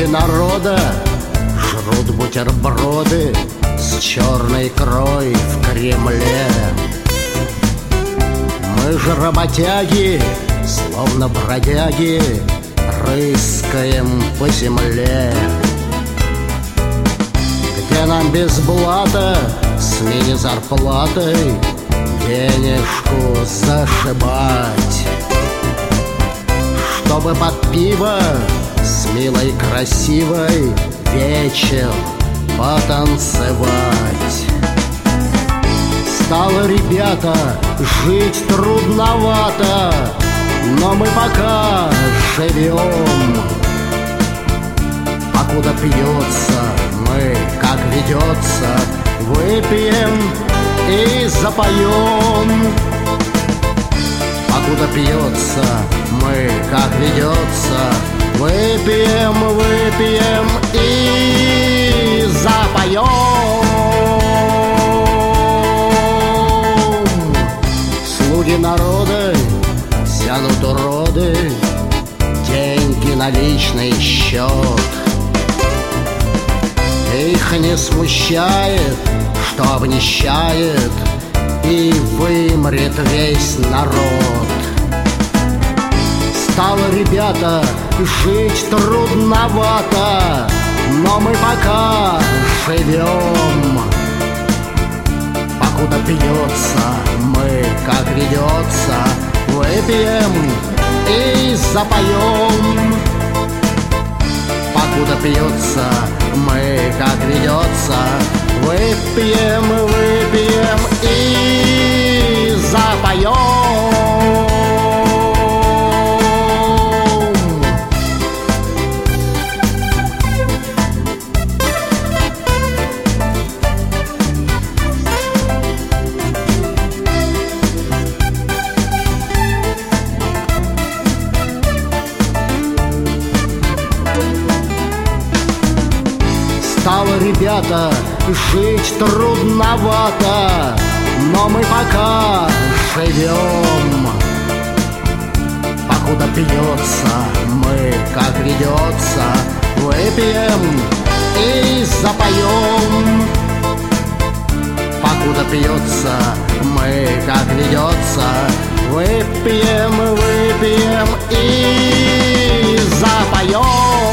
Слуги народа жрут бутерброды с черной икрой в Кремле. Мы же работяги, словно бродяги, рыскаем по земле, где нам без блата с мини-зарплатой денежку зашибать, чтобы под пиво с милой красивой вечер потанцевать. Стало, ребята, жить трудновато, но мы пока живем. Покуда пьется, мы, как ведется, выпьем и запоем. Покуда пьется, мы, как ведется, выпьем, выпьем и запоем. Слуги народа тянут уроды деньги на личный счет. Их не смущает, что обнищает и вымрет весь народ. Стало, ребята, жить трудновато, но мы пока живем. Покуда пьется, мы, как ведется, выпьем и запоем. Покуда пьется, мы, как ведется, выпьем, выпьем и запоем. Стало, ребята, жить трудновато, но мы пока живем. Покуда пьется, мы, как ведется, выпьем и запоем. Покуда пьется, мы, как ведется, выпьем, выпьем и запоем.